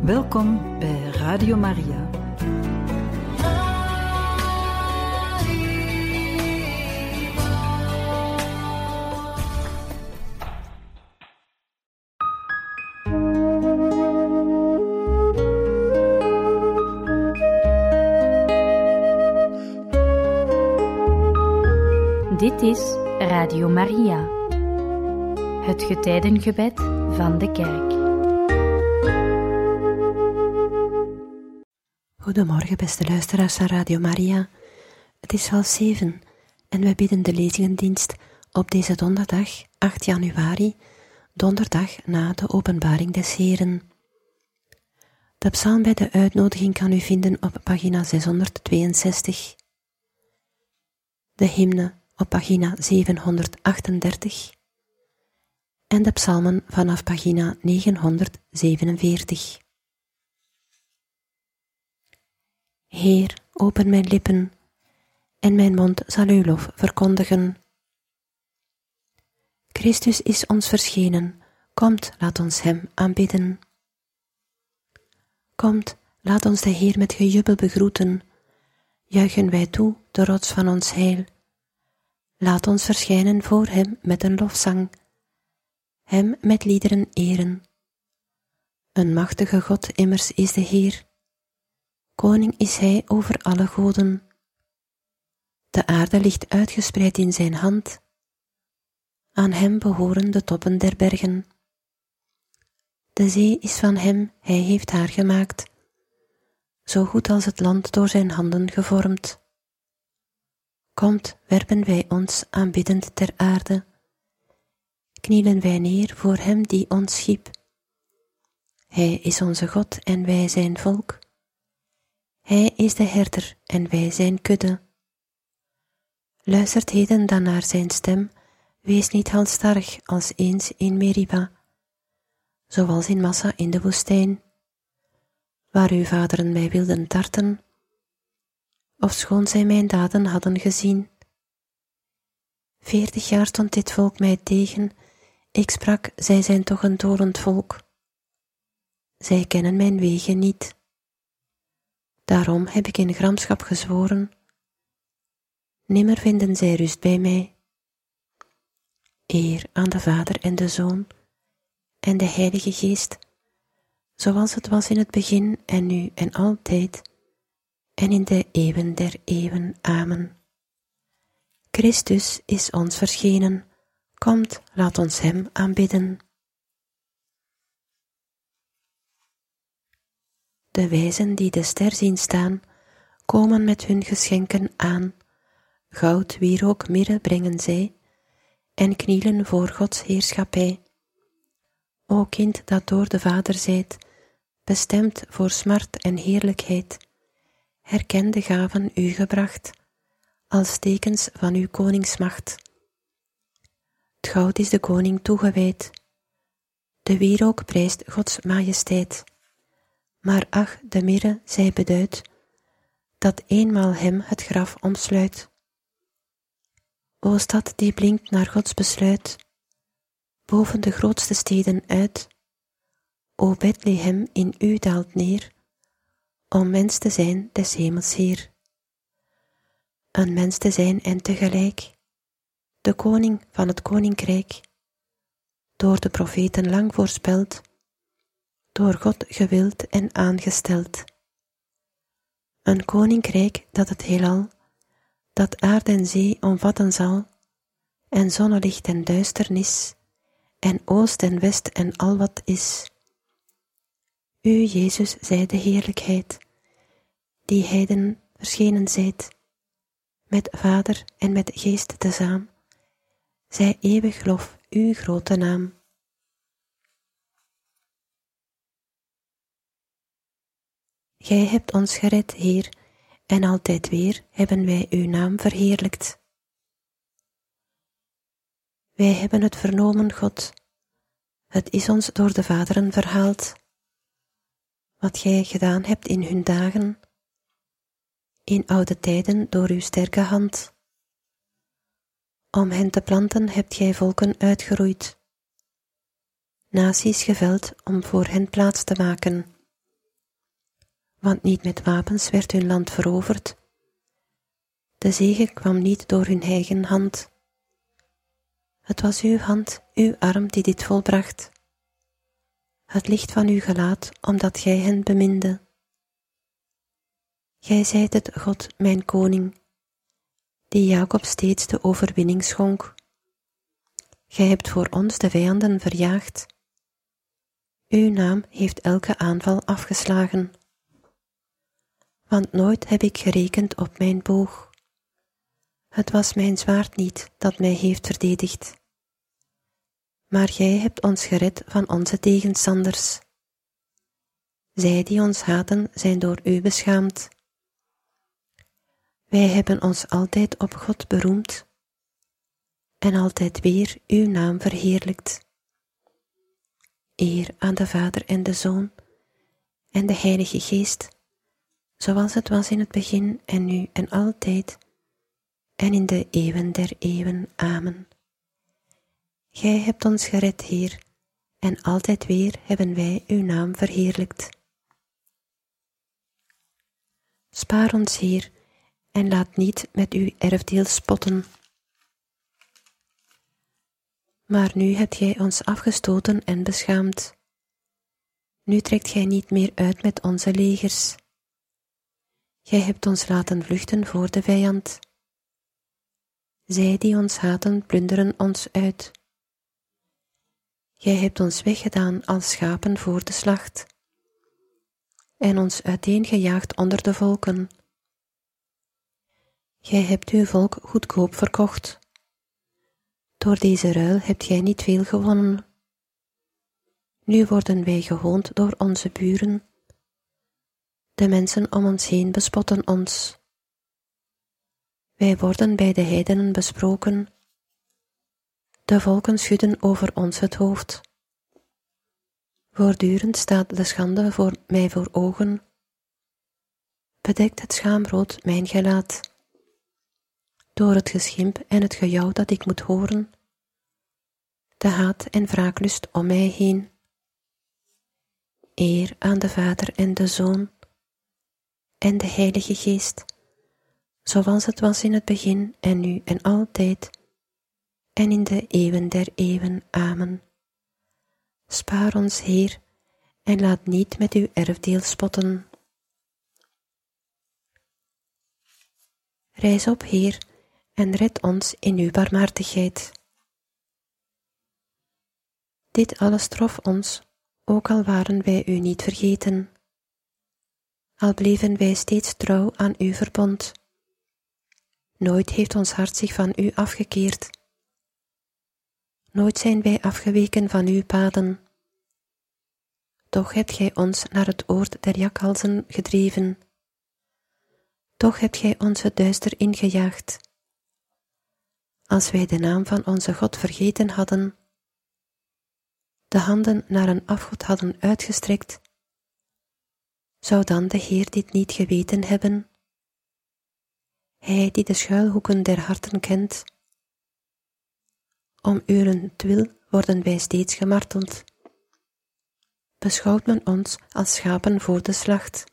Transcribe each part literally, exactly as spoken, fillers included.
Welkom bij Radio Maria. Dit is Radio Maria, het getijdengebed van de kerk. Goedemorgen beste luisteraars van Radio Maria. Het is half zeven en wij bidden de lezingendienst op deze donderdag, acht januari, donderdag na de openbaring des Heren. De psalm bij de uitnodiging kan u vinden op pagina zeshonderdtweeënzestig. De hymne op pagina zevenhonderdachtendertig en de psalmen vanaf pagina negenhonderdzevenenveertig. Heer, open mijn lippen, en mijn mond zal uw lof verkondigen. Christus is ons verschenen, komt, laat ons hem aanbidden. Komt, laat ons de Heer met gejubel begroeten, juichen wij toe, de rots van ons heil. Laat ons verschijnen voor hem met een lofzang, hem met liederen eren. Een machtige God immers is de Heer, koning is hij over alle goden. De aarde ligt uitgespreid in zijn hand, aan hem behoren de toppen der bergen. De zee is van hem, hij heeft haar gemaakt, zo goed als het land door zijn handen gevormd. Komt, werpen wij ons aanbiddend ter aarde, knielen wij neer voor hem die ons schiep. Hij is onze God en wij zijn volk. Hij is de herder en wij zijn kudde. Luistert heden dan naar zijn stem, wees niet halsstarrig als eens in Meriba, zoals in Massa in de woestijn, waar uw vaderen mij wilden tarten, ofschoon zij mijn daden hadden gezien. Veertig jaar stond dit volk mij tegen, ik sprak, zij zijn toch een dolend volk. Zij kennen mijn wegen niet. Daarom heb ik in gramschap gezworen, nimmer vinden zij rust bij mij. Eer aan de Vader en de Zoon en de Heilige Geest, zoals het was in het begin en nu en altijd, en in de eeuwen der eeuwen. Amen. Christus is ons verschenen, komt, laat ons hem aanbidden. De wijzen die de ster zien staan, komen met hun geschenken aan. Goud, wierook, mirre brengen zij, en knielen voor Gods heerschappij. O kind dat door de Vader zijt, bestemd voor smart en heerlijkheid, herken de gaven u gebracht, als tekens van uw koningsmacht. Het goud is de koning toegewijd, de wierook prijst Gods majesteit. Maar ach, de mirre, zij beduidt, dat eenmaal hem het graf omsluit. O stad die blinkt naar Gods besluit, boven de grootste steden uit, o Bethlehem, in u daalt neer, om mens te zijn des hemels Heer. Een mens te zijn en tegelijk, de koning van het koninkrijk, door de profeten lang voorspeld, door God gewild en aangesteld. Een koninkrijk dat het heelal, dat aarde en zee omvatten zal, en zonnelicht en duisternis, en oost en west en al wat is. U, Jezus, zij de heerlijkheid, die heiden verschenen zijt, met Vader en met Geest tezaam, zij eeuwig lof uw grote naam. Gij hebt ons gered, Heer, en altijd weer hebben wij uw naam verheerlijkt. Wij hebben het vernomen, God, het is ons door de vaderen verhaald, wat gij gedaan hebt in hun dagen, in oude tijden door uw sterke hand. Om hen te planten hebt gij volken uitgeroeid, naties geveld om voor hen plaats te maken. want niet met wapens werd hun land veroverd. De zege kwam niet door hun eigen hand. Het was uw hand, uw arm die dit volbracht. Het licht van uw gelaat, omdat gij hen beminde. Gij zijt het God, mijn koning, die Jacob steeds de overwinning schonk. Gij hebt voor ons de vijanden verjaagd. Uw naam heeft elke aanval afgeslagen. Want nooit heb ik gerekend op mijn boog. Het was mijn zwaard niet dat mij heeft verdedigd. Maar gij hebt ons gered van onze tegenstanders. Zij die ons haten zijn door u beschaamd. Wij hebben ons altijd op God beroemd en altijd weer uw naam verheerlijkt. Eer aan de Vader en de Zoon en de Heilige Geest, zoals het was in het begin en nu en altijd en in de eeuwen der eeuwen. Amen. Gij hebt ons gered, Heer, en altijd weer hebben wij uw naam verheerlijkt. Spaar ons, Heer, en laat niet met uw erfdeel spotten. Maar nu hebt gij ons afgestoten en beschaamd. Nu trekt gij niet meer uit met onze legers. Gij hebt ons laten vluchten voor de vijand. Zij die ons haten plunderen ons uit. Gij hebt ons weggedaan als schapen voor de slacht en ons uiteengejaagd onder de volken. Gij hebt uw volk goedkoop verkocht. Door deze ruil hebt gij niet veel gewonnen. Nu worden wij gehoond door onze buren. De mensen om ons heen bespotten ons. Wij worden bij de heidenen besproken. De volken schudden over ons het hoofd. Voortdurend staat de schande voor mij voor ogen. Bedekt het schaamrood mijn gelaat. Door het geschimp en het gejouw dat ik moet horen. De haat en wraaklust om mij heen. Eer aan de Vader en de Zoon en de Heilige Geest, zoals het was in het begin en nu en altijd en in de eeuwen der eeuwen. Amen. Spaar ons, Heer, en laat niet met uw erfdeel spotten. Rijs op, Heer, en red ons in uw barmhartigheid. Dit alles trof ons, ook al waren wij u niet vergeten. Al bleven wij steeds trouw aan uw verbond. Nooit heeft ons hart zich van u afgekeerd. Nooit zijn wij afgeweken van uw paden. Toch hebt gij ons naar het oord der jakhalzen gedreven. Toch hebt gij ons het duister ingejaagd. Als wij de naam van onze God vergeten hadden, de handen naar een afgod hadden uitgestrekt, zou dan de Heer dit niet geweten hebben? Hij die de schuilhoeken der harten kent. Om uwentwil worden wij steeds gemarteld. Beschouwt men ons als schapen voor de slacht.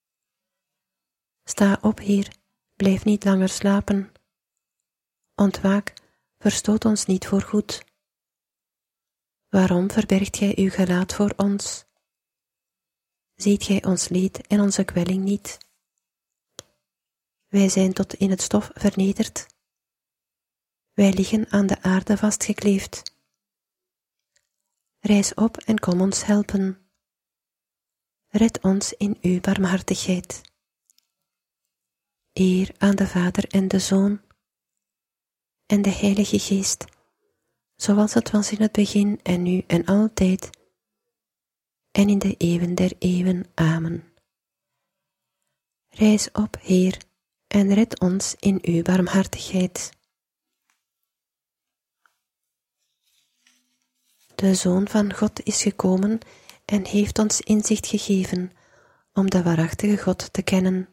Sta op, Heer, blijf niet langer slapen. Ontwaak, verstoot ons niet voorgoed. Waarom verbergt gij uw gelaat voor ons? Ziet gij ons leed en onze kwelling niet? Wij zijn tot in het stof vernederd. Wij liggen aan de aarde vastgekleefd. Rijs op en kom ons helpen. Red ons in uw barmhartigheid. Eer aan de Vader en de Zoon en de Heilige Geest, zoals het was in het begin en nu en altijd en in de eeuwen der eeuwen. Amen. Rijs op, Heer, en red ons in uw barmhartigheid. De Zoon van God is gekomen en heeft ons inzicht gegeven om de waarachtige God te kennen.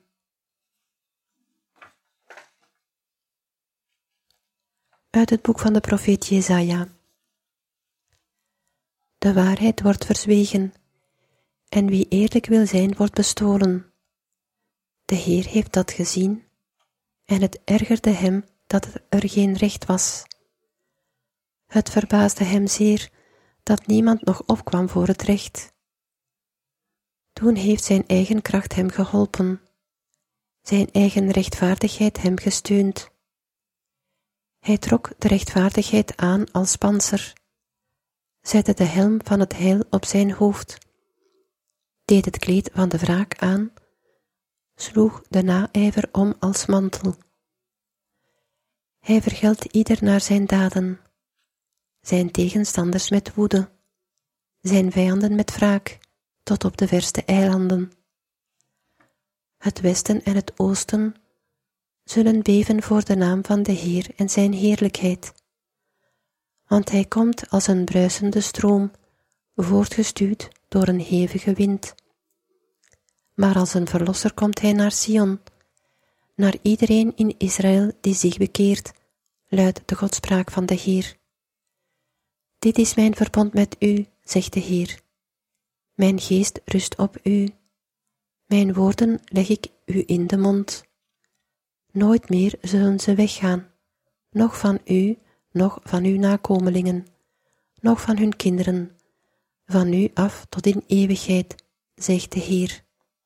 Uit het boek van de profeet Jesaja. De waarheid wordt verzwegen, en wie eerlijk wil zijn, wordt bestolen. De Heer heeft dat gezien, en het ergerde hem dat er geen recht was. Het verbaasde hem zeer dat niemand nog opkwam voor het recht. Toen heeft zijn eigen kracht hem geholpen, zijn eigen rechtvaardigheid hem gesteund. Hij trok de rechtvaardigheid aan als pantser, zette de helm van het heil op zijn hoofd, deed het kleed van de wraak aan, sloeg de naijver om als mantel. Hij vergeldt ieder naar zijn daden, zijn tegenstanders met woede, zijn vijanden met wraak, tot op de verste eilanden. Het westen en het oosten zullen beven voor de naam van de Heer en zijn heerlijkheid, want hij komt als een bruisende stroom, voortgestuwd door een hevige wind. Maar als een verlosser komt hij naar Sion, naar iedereen in Israël die zich bekeert, luidt de godspraak van de Heer. Dit is mijn verbond met u, zegt de Heer. Mijn geest rust op u. Mijn woorden leg ik u in de mond. Nooit meer zullen ze weggaan, noch van u, noch van uw nakomelingen, noch van hun kinderen, van u af tot in eeuwigheid, zegt de Heer.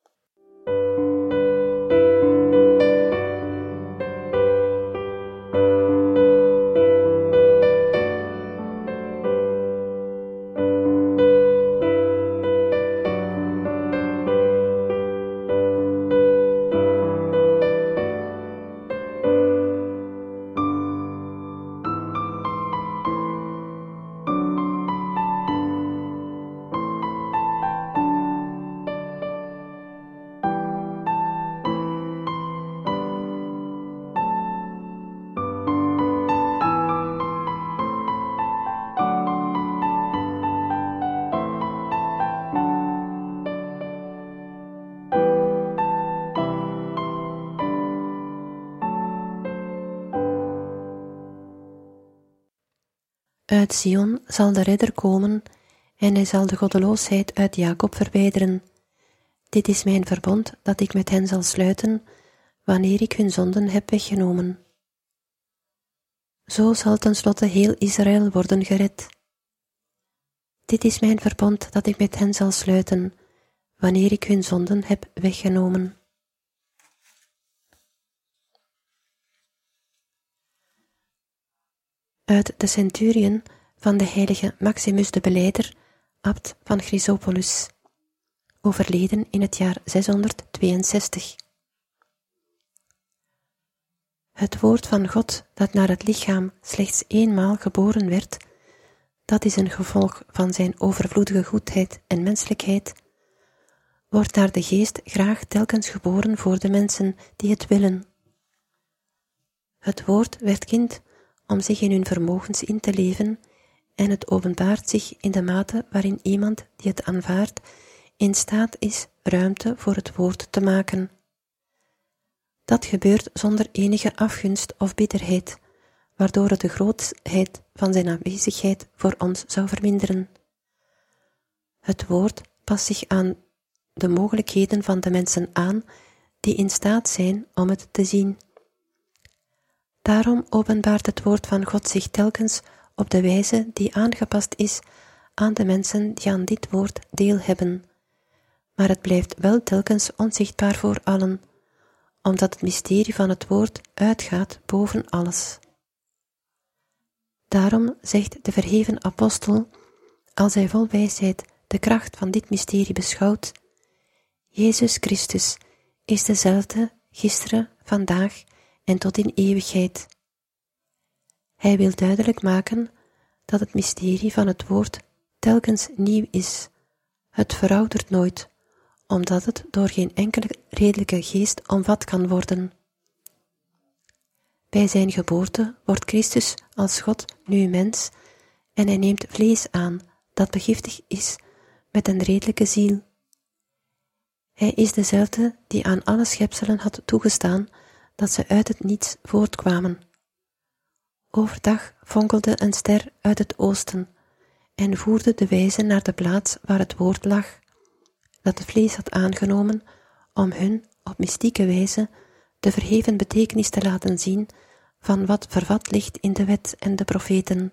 Uit Sion zal de redder komen, en hij zal de goddeloosheid uit Jacob verwijderen. Dit is mijn verbond dat ik met hen zal sluiten, wanneer ik hun zonden heb weggenomen. Zo zal tenslotte heel Israël worden gered. Dit is mijn verbond dat ik met hen zal sluiten, wanneer ik hun zonden heb weggenomen. Uit de Centurion van de heilige Maximus de Beleider, abt van Chrysopolis, overleden in het jaar zeshonderdtweeënzestig. Het woord van God dat naar het lichaam slechts eenmaal geboren werd, dat is een gevolg van zijn overvloedige goedheid en menselijkheid, wordt naar de geest graag telkens geboren voor de mensen die het willen. Het woord werd kind om zich in hun vermogens in te leven, en het openbaart zich in de mate waarin iemand die het aanvaardt in staat is ruimte voor het woord te maken. Dat gebeurt zonder enige afgunst of bitterheid, waardoor het de grootheid van zijn aanwezigheid voor ons zou verminderen. Het woord past zich aan de mogelijkheden van de mensen aan die in staat zijn om het te zien. Daarom openbaart het woord van God zich telkens op de wijze die aangepast is aan de mensen die aan dit woord deel hebben, maar het blijft wel telkens onzichtbaar voor allen, omdat het mysterie van het woord uitgaat boven alles. Daarom zegt de verheven apostel, als hij vol wijsheid de kracht van dit mysterie beschouwt: Jezus Christus is dezelfde gisteren, vandaag en tot in eeuwigheid. Hij wil duidelijk maken dat het mysterie van het woord telkens nieuw is. Het veroudert nooit, omdat het door geen enkele redelijke geest omvat kan worden. Bij zijn geboorte wordt Christus als God nu mens, en hij neemt vlees aan dat begiftigd is met een redelijke ziel. Hij is dezelfde die aan alle schepselen had toegestaan dat ze uit het niets voortkwamen. Overdag fonkelde een ster uit het oosten en voerde de wijzen naar de plaats waar het woord lag, dat het vlees had aangenomen om hun op mystieke wijze de verheven betekenis te laten zien van wat vervat ligt in de wet en de profeten.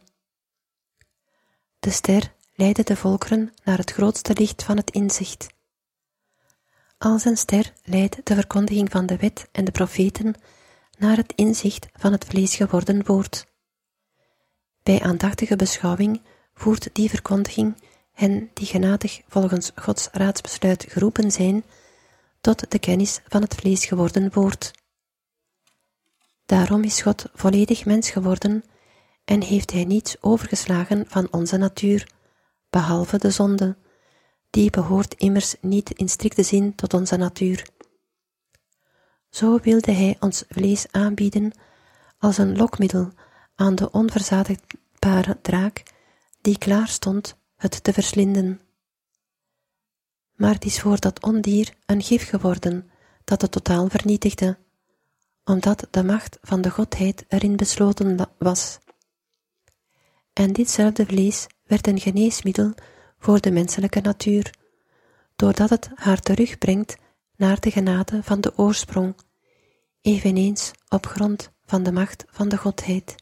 De ster leidde de volkeren naar het grootste licht van het inzicht. Als een ster leidt de verkondiging van de wet en de profeten naar het inzicht van het vlees geworden woord. Bij aandachtige beschouwing voert die verkondiging hen die genadig volgens Gods raadsbesluit geroepen zijn, tot de kennis van het vlees geworden woord. Daarom is God volledig mens geworden en heeft hij niets overgeslagen van onze natuur, behalve de zonde. Die behoort immers niet in strikte zin tot onze natuur. Zo wilde hij ons vlees aanbieden als een lokmiddel aan de onverzadigbare draak die klaar stond het te verslinden. Maar het is voor dat ondier een gif geworden dat het totaal vernietigde, omdat de macht van de Godheid erin besloten was. En ditzelfde vlees werd een geneesmiddel voor de menselijke natuur, doordat het haar terugbrengt naar de genade van de oorsprong, eveneens op grond van de macht van de Godheid.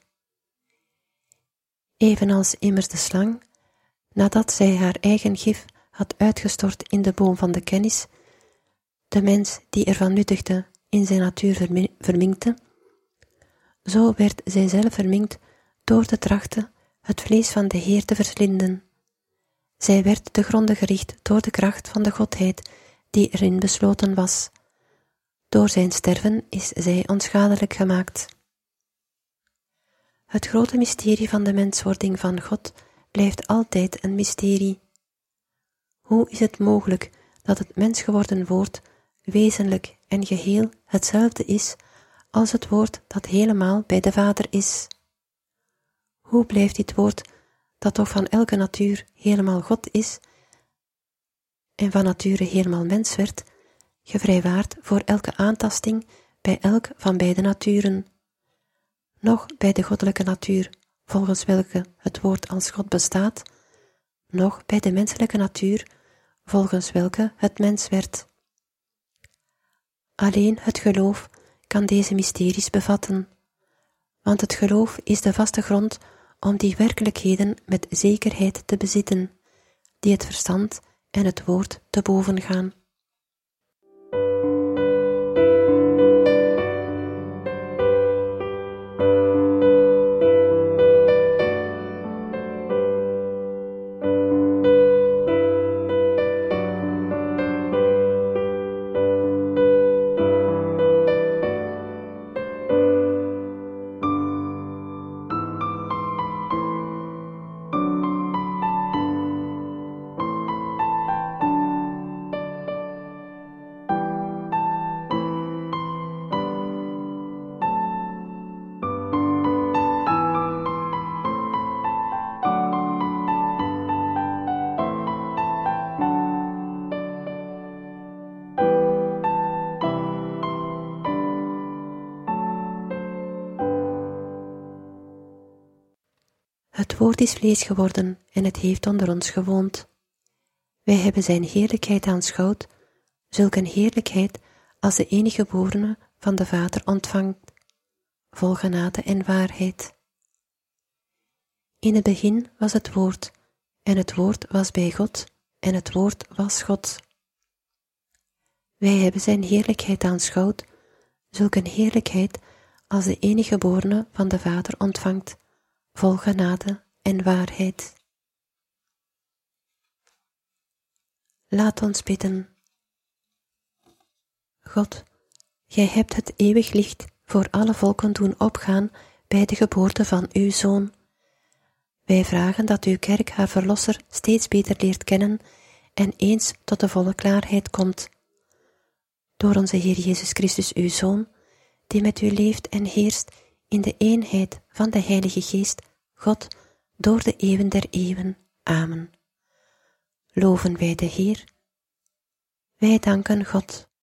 Evenals immers de slang, nadat zij haar eigen gif had uitgestort in de boom van de kennis, de mens die ervan nuttigde in zijn natuur verminkte, zo werd zij zelf verminkt door te trachten het vlees van de Heer te verslinden. Zij werd te gronde gericht door de kracht van de Godheid die erin besloten was. Door zijn sterven is zij onschadelijk gemaakt. Het grote mysterie van de menswording van God blijft altijd een mysterie. Hoe is het mogelijk dat het mens geworden woord wezenlijk en geheel hetzelfde is als het woord dat helemaal bij de Vader is? Hoe blijft dit woord, dat toch van elke natuur helemaal God is en van nature helemaal mens werd, gevrijwaard voor elke aantasting bij elk van beide naturen? Noch bij de goddelijke natuur, volgens welke het woord als God bestaat, noch bij de menselijke natuur, volgens welke het mens werd. Alleen het geloof kan deze mysteries bevatten, want het geloof is de vaste grond om die werkelijkheden met zekerheid te bezitten, die het verstand en het woord te boven gaan. Het woord is vlees geworden en het heeft onder ons gewoond. Wij hebben zijn heerlijkheid aanschouwd, zulk een heerlijkheid als de enige geborene van de Vader ontvangt, vol genade en waarheid. In het begin was het woord, en het woord was bij God, en het woord was God. Wij hebben zijn heerlijkheid aanschouwd, zulk een heerlijkheid als de enige geborene van de Vader ontvangt, vol genade en waarheid. Laat ons bidden. God, gij hebt het eeuwig licht voor alle volken doen opgaan bij de geboorte van uw Zoon. Wij vragen dat uw kerk haar Verlosser steeds beter leert kennen en eens tot de volle klaarheid komt. Door onze Heer Jezus Christus, uw Zoon, die met u leeft en heerst in de eenheid van de Heilige Geest, God, door de eeuwen der eeuwen. Amen. Loven wij de Heer. Wij danken God.